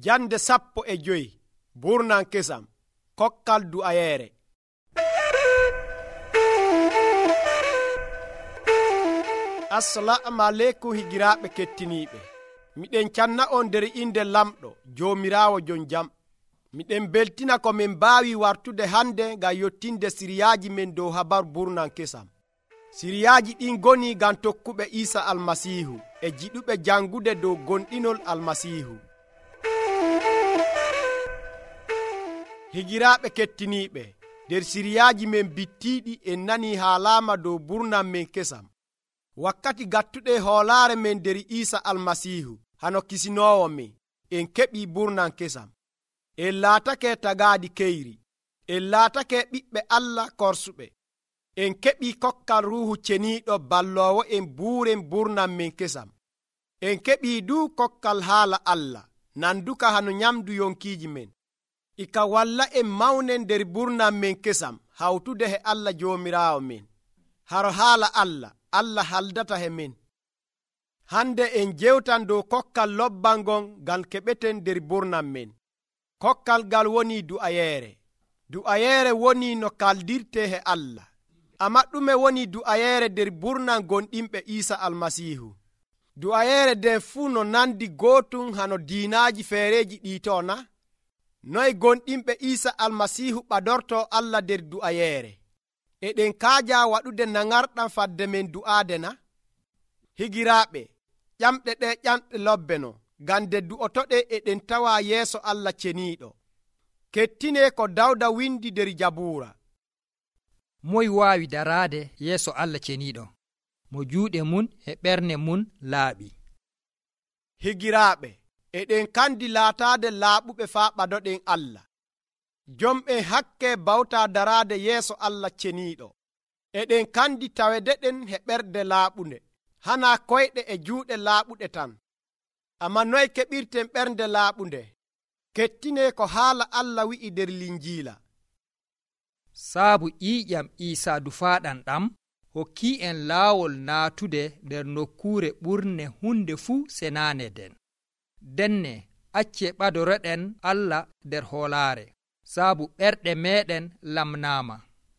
Jande 15 burnan kesam kokkal du'ayere. Assalamu alaikum higiraaɓe kettiniiɓe. Miɗen canna on nder inde lamɗo Joomiraawo jon jam. Miɗen beltina ko min mbaawi wartude hande ngam yottinde siriyaaji men dow habar burnan kesam. Siriyaaji ɗin goni ngam tokkuɓe Iisa almasiihu e jiɗuɓe jangude dow gonɗinol almasiihu. Higiraaɓe kettiniiɓe, nder siriyaaji men bittiiɗi en nani haalama dow burnan men kesam. Wakkati gattuɗe hoolaare men nder Iisa almasiihu hano kisinoowo men en keɓi burnan kesam. En laatake tagaadi keyri, en laatake ɓiɓɓe Allah korsuɓe. En keɓi kokkal ruuhu ceniiɗo balloowo en buuren burnan men kesam. En keɓi du kokkal haala Allah nanduka hano nyamdu yonkiiji men. Ika walla en mawnen nder burnan men kesam hawtude he Allah Joomiraawo men. Haro haala Allah haldata he men. Hande en jewtan dow kokkal lobbangon ngal keɓeten nder burnan men. Kokkal gal woni du'ayere. Du'ayere woni no kaldirte he Allah. Amma ɗume woni du'ayere nder burnan gonɗinɓe Iisa almasiihu. Du'ayere nden fuu no nandi gootum hano diinaaji feereji ɗiitona. Noy gonɗinɓe Iisa almasiihu ɓadorto Allah nder du'ayere. Eɗen kaaja waɗude naŋarɗam fadde men du'aade na? Higiraaɓe, ƴamɗe ɗe ƴamɗe lobbe no, ngam nde du'otoɗe eɗen tawa yeeso Allah ceniiɗo. Kettine ko Dawda windi nder Jabuura. Moy waawi daraade yeeso Allah ceniiɗo, mo juuɗe mun e ɓernde mun laaɓi. Higiraaɓe, eɗen kandi laataade laaɓuɓe faa ɓadoɗen Allah. Jomɓen hakke bawta daraade yeeso Allah ceniiɗo. Eɗen kandi tawedeɗen he ɓerde laaɓunde, hana koyɗe e juuɗe laaɓuɗe tan. Amma noy keɓirten ɓernde laaɓunde? Kettine ko haala Allah wi'i nder Linjiila. Saabu ƴiiƴam Iisa dufaaɗam ɗam hokki en laawol naatude nder nokkuure ɓurne hunde fuu senaane den. Denne acce ɓadoroɗen Allah nder hoolaare, saabu ɓerɗe meɗen lamnaama.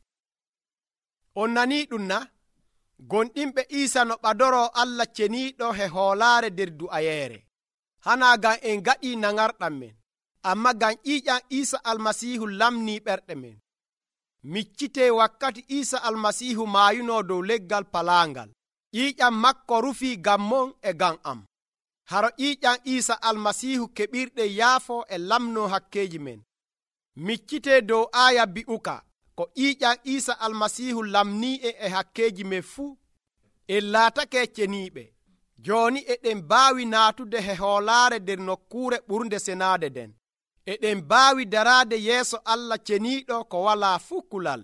On nanii ɗum na? Gonɗinɓe Iisa no ɓadoro Allah ceniiɗo he hoolaare nder du'ayere. Hana ngam en gaɗi naŋarɗam men, amma ngam ƴiiƴam Iisa almasiihu lamni ɓerɗe men. Miccite wakkati Iisa almasiihu maayuno dow leggal palaangal. Ƴiiƴam makko rufi ngam mon e ngam am. Haro ƴiiƴam Iisa almasiihu keɓirɗe yaafo e lamno hakkeji men. Miccite dow aya bi'uka ko ƴiiƴam Iisa almasiihu lamni e hakkeji men fuu. En laatake ceniiɓe. Jooni eɗen baawi naatude he hoolaare nder nokkuure ɓurnde senaade den. Eɗen baawi daraade yeeso Allah ceniiɗo ko walaa fuu kulal.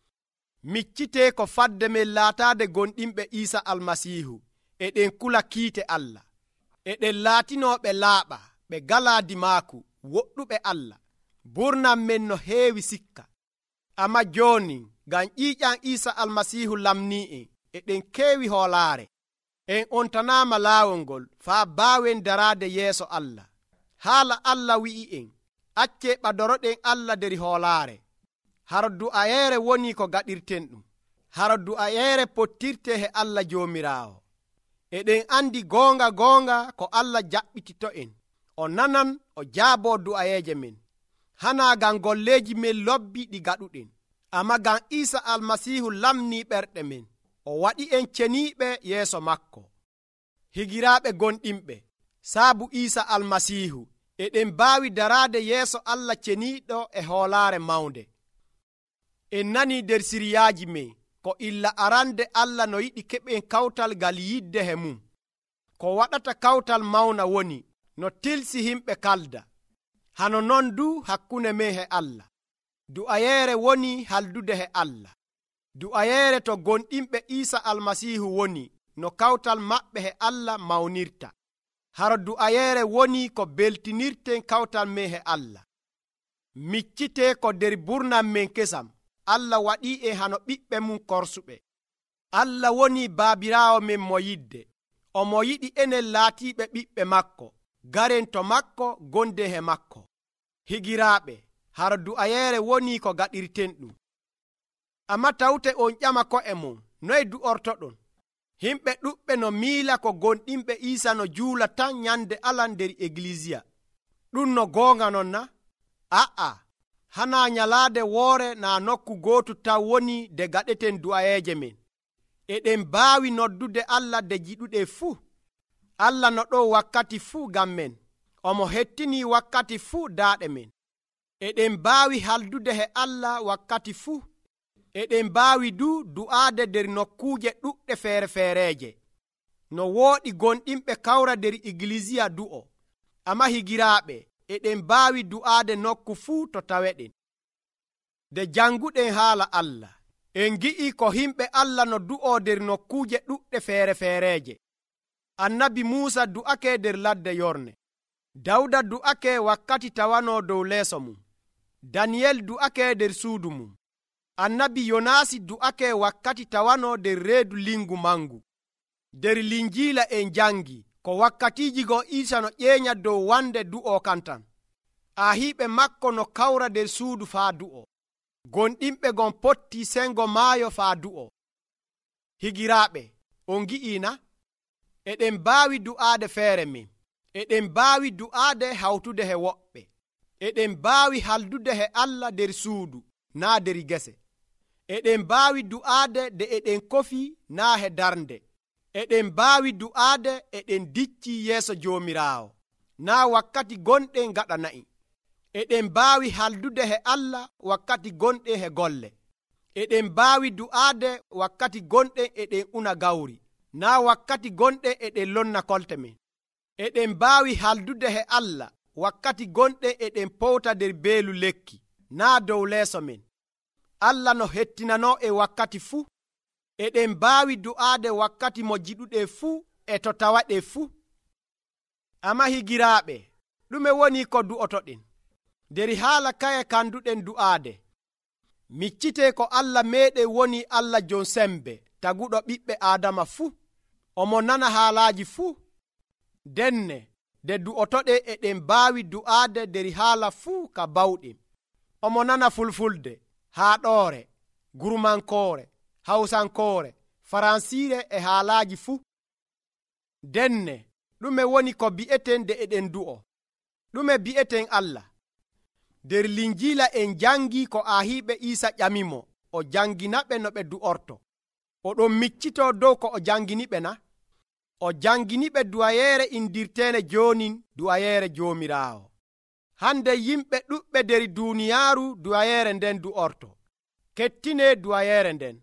Miccite ko fadde men laataade gonɗinɓe Iisa almasiihu. Eɗen kula kiite Allah. Eɗen laatinooɓe laaɓa, ɓe galaa dimaaku, woɗɗuɓe Allah. Burnan men no heewi sikka. Amma jooni ngam ƴiiƴam Iisa almasiihu lamni en, eɗen keewi hoolaare. En ontanaama laawol ngol faa baawen daraade yeeso Allah. Haala Allah wi'i en, acce ɓadoroɗen Allah nder hoolaare. Haro du'ayere woni ko gaɗirten ɗum. Haro du'ayere pottirte he Allah Joomiraawo. Eɗen andi goonga ko Allah jaɓɓitito en. O nanan o jaabo du'ayeje men. Hana ngam golleji men lobbi ɗi gaɗuɗen, amma ngam Iisa almasiihu lamni ɓerɗe men. O waɗi en ceniiɓe yeeso makko. Higiraaɓe gonɗinɓe, saabu Iisa almasiihu eɗen baawi daraade yeeso Allah ceniiɗo e hoolaare mawnde. En nani nder siriyaaji men ko illa arande Allah no yiɗi keɓen kawtal ngal yidde he mum. Ko waɗata kawtal mawna woni no tilsi himɓe kalda. Hano non du hakkunde men he Allah. Du'ayere woni haldude he Allah. Du'ayere to gonɗinɓe Iisa almasiihu woni no kawtal maɓɓe he Allah mawnirta. Haro du'ayere woni ko beltinirten kawtal men he Allah. Miccite ko nder burnan men kesam Allah waɗi e hano ɓiɓɓe mum korsuɓe. Allah woni baabiraawo men mo yidde. Omo yiɗi enen laatiɓe ɓiɓɓe makko. garen to makko gonde he makko. Higiraaɓe, hara du'ayere woni ko gaɗirten ɗum. Amma tawte on ƴama ko'e mum, noye du'ortoɗon? Himɓe ɗuɓɓe no miila ko gonɗinɓe Iisa no juula tan nyande Alan nder eglisiya. Ɗum no goonga non na? A'a, hana nyalaade woore na nokku gootu taw woni de gaɗeten du'ayeeje men. Eɗen baawi noddude Allah de jiɗuɗe fuu. Allah no ɗo wakkati fuu gam men. Omo hettini wakkati fuu daaɗe men. Eɗen baawi haldude he Allah wakkati fuu. Eɗen baawi du du'aade nder nokkuuje ɗuɗɗe feere-feereeje. No wooɗi gonɗinɓe kawra nder eglisiya du'o. Amma higiraaɓe, eɗen baawi du'aade nokku fuu to taweɗen. De janguɗen haala Allah, en gi'i ko himɓe Allah no du'o nder nokkuuje ɗuɗɗe feere-feereeje. Annabi Muusa du'ake nder ladde Yorne. Dawda du'ake wakkati tawano dow leeso mum. Daniyel du'ake nder suudu mum. Annabi Yonaasi du'ake wakkati tawano nder reedu lingu mangu. Nder Linjiila en jangi ko wakkatiji go Iisa no ƴeeña dow wande du'o kantan. Ahiiɓe makko no kawra nder suudu faa du'o. Gonɗinɓe gon potti sengo maayo faa du'o. Higiraaɓe, on gi'ina? Eɗen baawi du'aade feere men. Eɗen baawi du'aade hawtude he woɓɓe. Eɗen baawi haldude he Allah nder suudu, naa nder gese. Eɗen baawi du'aade de eɗen kofi, naa he darnde. Eɗen baawi du'aade eɗen dicci yeeso Joomiraawo, naa wakkati gonɗen gaɗa na'i. Eɗen baawi haldude he Allah wakkati gonɗen he golle. Eɗen baawi du'aade wakkati gonɗen eɗen una gawri, naa wakkati gonɗen eɗen lonna kolte men. Eɗen baawi haldude he Allah wakkati gonɗen eɗen powta nder beelu lekki, naa dow leeso men. Allah no hettinano e wakkati fuu. Eɗen baawi du'aade wakkati mo jiɗuɗe fuu e to tawaɗe fuu. Amma higiraaɓe, ɗume woni ko du'otoɗen? Nder haala kaye kanduɗen du'aade. Miccite ko Allah meeɗen woni Allah jon sembe, taguɗo ɓiɓɓe Aadama fuu. Omo nana haalaaji fuu. Denne, de du'otoɗe eɗen baawi du'aade nder haala fuu ka bawɗen. Omo nana Fulfulde, Haaɗoore, Gurmankoore, Hawsankoore, Faransiire e haalaaji fuu. Denne, ɗume woni ko bi'eten de eɗen du'o? Ɗume bi'eten Allah? Nder Linjiila en jangi ko ahiiɓe Iisa ƴamimo o janginaɓe no ɓe du'orto. Oɗon miccito dow ko o janginiɓe na? O janginiɓe du'ayeere indirteene joonin du'ayeere Joomiraawo. Hande yimɓe ɗuɓɓe nder duuniyaaru du'ayeere nden du'orto. Kettine du'ayeere nden.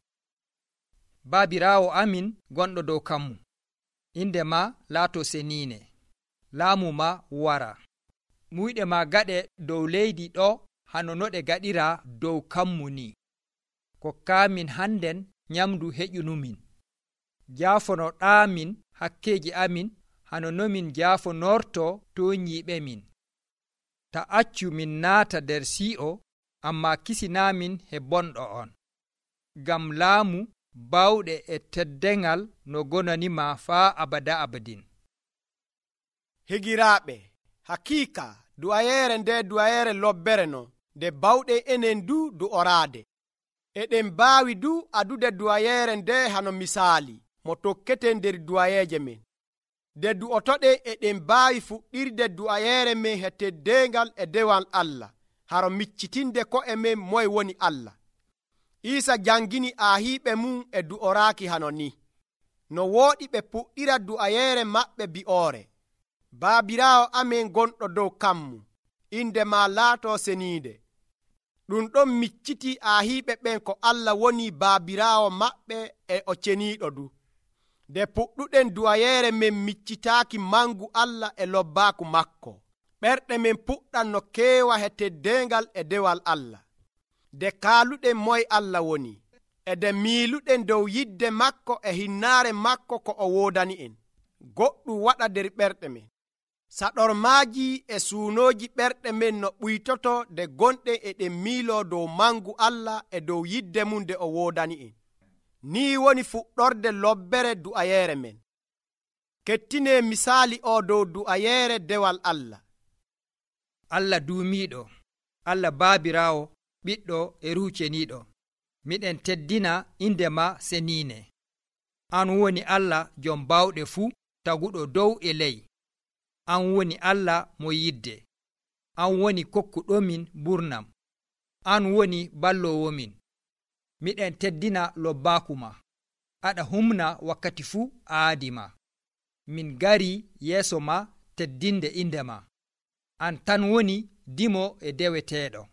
Baabiraawo amin gonɗo dow kammu, inde ma laato seniine, laamu ma wara. Muyɗe ma gaɗe dow leydi ɗo hano no ɗe gaɗira dow kammu ni. Kokkamin hannden nyamdu heƴunumin. Jaafonoɗaamin hakkeji amin hano nomin jaafonorto to nyiɓe min. Ta accu min naata nder si'o, amma kisinamin he bonɗo on. Gam laamu bawɗe e teddengal no gonanima faa abada abadin. Higiraaɓe, hakika du'ayeere nde du'ayeere lobbere no nde bawɗe enen du du'oraade. Eɗen baawi du adude du'ayeere nde hano misaali mo tokketen nder du'ayeeje men. Nde du'otoɗe eɗen baawi fuɗɗirde du'ayeere men he teddengal e dewal Allah, haro miccitinde ko'e men moye woni Allah. Iisa jangini ahiiɓe mum e du'oraaki hano ni. No wooɗi ɓe puɗɗira du'ayeere maɓɓe bi'oore. Baabiraawo amen gonɗo dow kammu, inde ma laato seniide. Ɗum ɗon micciti ahiiɓe ɓen ko Allah woni baabiraawo maɓɓe e o ceniiɗo du. Nde puɗɗuɗen du'ayeere men miccitaaki mangu Allah e lobbaaku makko. Ɓerɗe men puɗɗan no keewa he teddengal e dewal Allah. Nde kaaluɗen moye Allah woni, e nde miiluɗen dow yidde makko e hinnaare makko ko o woodani en. Goɗɗum waɗa nder ɓerɗe men. Saɗormaaji e suunooji ɓerɗe men no ɓuytoto nde gonɗen eɗen miilo dow mangu Allah e dow yidde mum nde o woodani en. Ni woni fuɗɗorde lobbere du'ayeere men. kettine misali o dow du'ayere dewal Allah. Allah duumiiɗo, Allah baabiraawo, ɓiɗɗo e ruhu ceniiɗo, miɗen teddina inde ma seniine. An woni Allah jom bawɗe fuu, taguɗo dow e ley. An woni Allah mo yidde. An woni kokkuɗomin burnam. An woni ballowomin. Miɗen teddina lobbaaku ma. Aɗa humna wakkati fuu aadi ma. Min gari yeeso ma teddinde inde ma. An tan woni dimo e deweteeɗo.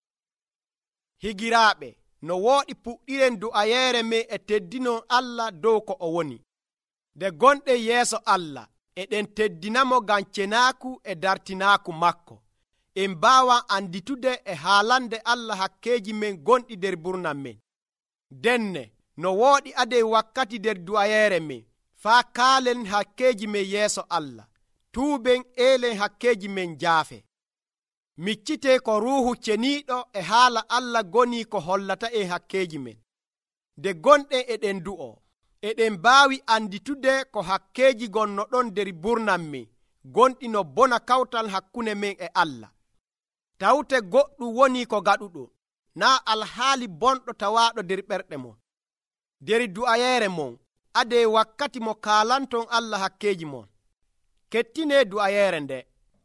Higiraaɓe, no wooɗi puɗɗiren du'ayere men e teddinon Allah dow ko o woni. Nde gonɗen yeeso Allah, eɗen teddinamo ngam cenaaku e dartinaaku makko. En mbaawa anditude e haalande Allah hakkeeji men gonɗi nder burnam men. Denne, no wooɗi ade wakkati nder du'ayere men, faa kaalen hakkeeji men yeeso Allah. Tuuben eelen hakkeeji men jaafe. Miccite ko ruuhu ceniiɗo e haala Allah goni ko hollata en hakkeeji men. Nde gonɗen eɗen du'o, eɗen mbaawi anditude ko hakkeeji gonno ɗon nder burnam men, gonɗi no bona kawtal hakkunde men e Allah. Tawte goɗɗum woni ko gaɗuɗo, naa alhaali bonɗo tawaaɗo nder ɓerɗe mon. Nder du'ayere mon, ade wakkati mo kaalanton Allah hakkeeji mon. Kettine du'ayere nde.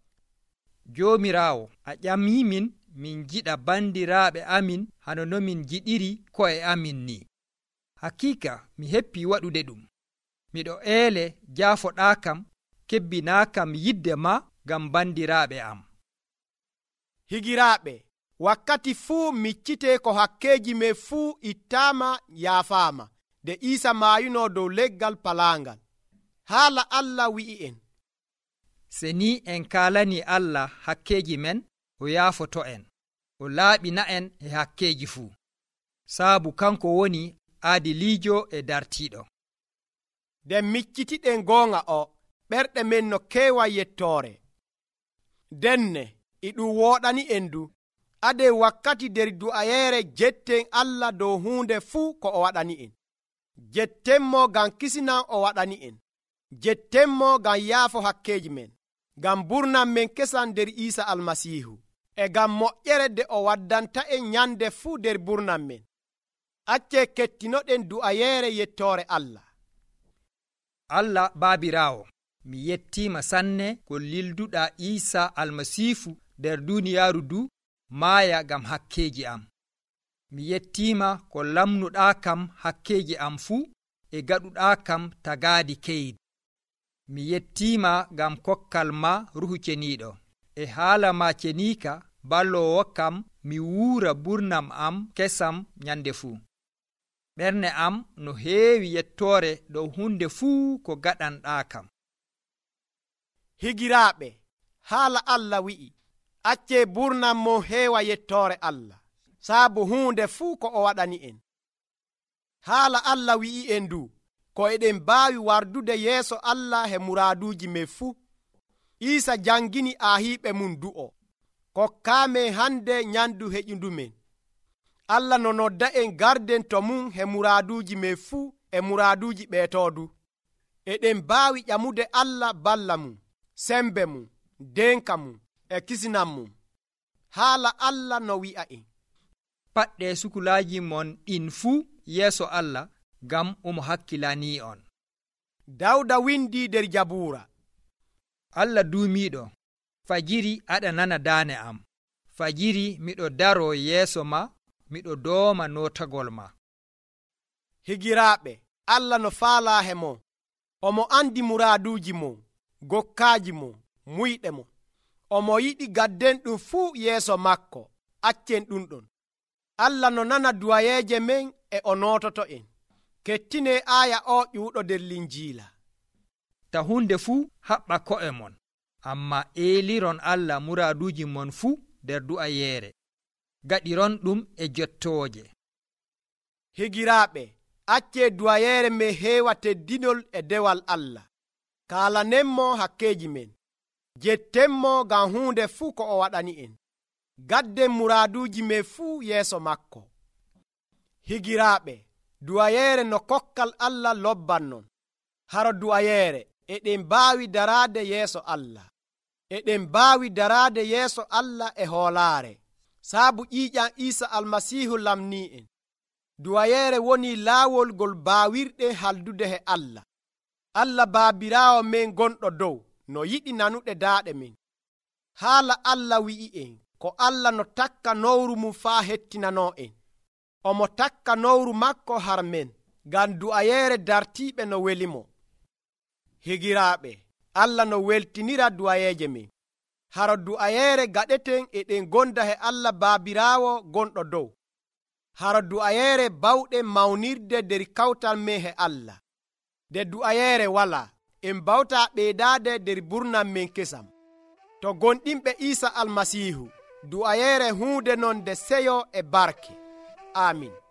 Joomiraawo, a ƴamimin min jiɗa bandiraaɓe amin hano no min jiɗiri ko'e amin ni. Hakika mi heppi waɗude ɗum. Miɗo eele jaafoɗaakam, kebbinaakam yidde ma ngam bandiraaɓe am. Higiraaɓe, wakkati fuu miccite ko hakkeeji men fuu ittaama yaafaama nde Iisa maayuno dow leggal palaangal. Haala Allah wi'i en, se ni en kaalani Allah hakkeeji men, o yaafoto en, o laaɓina en e hakkeeji fuu, saabu kanko woni aadiliijo e dartiiɗo. Nden miccitiɗen goonga o, ɓerɗe men no keewa yettoore. Denne, iɗum wooɗani en du, ade wakkati nder du'ayere jetten Allah dow huunde fuu ko o waɗani en. Jettenmo ngam kisinan o waɗani en. Jettenmo ngam yaafo hakkeeji men, ngam burnam men kesan nder Iisa Almasiihu, e ngam moƴƴere nde o waddanta en nyande fuu nder burnam men. Acce kettinoɗen du'ayere yettoore Allah. Allah baabiraawo, mi yettiima sanne ko lilduɗa Iisa Almasiihu nder duniyaaru du maaya ngam hakkeeji am. Mi yettiima ko lamnuɗaa kam hakkeeji am fuu e gaɗuɗaa kam tagaadi keydi. Mi yettiima ngam kokkal ma ruhu ceniiɗo, e haala ma ceniika ballowo kam mi wuura burnam am kesam nyande fuu. Ɓernde am no heewi yettoore dow hunde fuu ko gaɗanɗaa kam. Higiraaɓe, haala Allah wi'i, acce burnam mo heewa yettoore Allah, saabu hunde fuu ko o waɗani en. Haala Allah wi'i en du, ko eɗen mbaawi wardude yeeso Allah he muraaduuji men fuu. Iisa jangini aahiiɓe mum du'o, kokkaame hande nyandu heƴundumen. Allah no nodda en garden to mum he muraaduuji men fuu e muraaduuji ɓeetoodu. Eɗen mbaawi ƴamude Allah balla mum, sembe mum, denka mum e kisinan mum. Haala Allah no wi'a en, paɗɗe sukulaaji mon ɗin fuu yeeso Allah, ngam omo hakkilanii on. Dawda windi nder Jabuura, Allah duumiiɗo, fajiri aɗa nana daane am. Fajiri miɗo daro yeeso ma, miɗo dooma notagol ma. Higiraaɓe, Allah no faalaa he mon, omo andi muraaduuji mon, gokkaaji mon, muyɗe mon. Omo yiɗi gadden ɗum fuu yeeso makko. Accen ɗum ɗon. Allah no nana duwayeeje men e o noototo en. Kettine aaya o ƴuuɗo nder Linjiila. Ta hunde fuu haɓɓa ko'e mon, amma eeliron Allah muraaduuji mon fuu nder du'ayere. Gaɗiron ɗum e jottooje. Higiraaɓe, acce duwayere men heewa teddinol e dewal Allah. Kaalanenmo hakkeeji men. Jettenmo ngam hunde fuu ko o waɗani en. Gadden muraaduuji men fuu yeeso makko. Higiraaɓe, duwayere no kokkal Allah lobban non. Haro duwayere, eɗen mbaawi daraade yeeso Allah. Eɗen mbaawi daraade yeeso Allah e hoolaare saabu ƴiiƴam Iisa almasiihu lamnii en. Duwayeere woni laawol ngol baawirɗen haldude he Allah. Allah baabiraawo men gonɗo dow no yiɗi nanuɗe daaɗe men. Haala Allah wi'i en ko Allah no takka nowru mum faa hettinanoo en. Omo takka nowru makko har men ngam du'ayeere dartiiɓe no welimo. Higiraaɓe, Allah no weltinira du'ayeeje men. Haro du'ayeere gaɗeten eɗen gonda he Allah baabiraawo gonɗo dow. Haro du'ayeere bawɗen mawnirde nder kawtal men he Allah. De du'ayeere walaa, en bawtaa ɓeydaade nder burnam men kesam. To gonɗinɓe Iisa almasiihu, du'ayeere huunde non nde seyo e barke. Amin.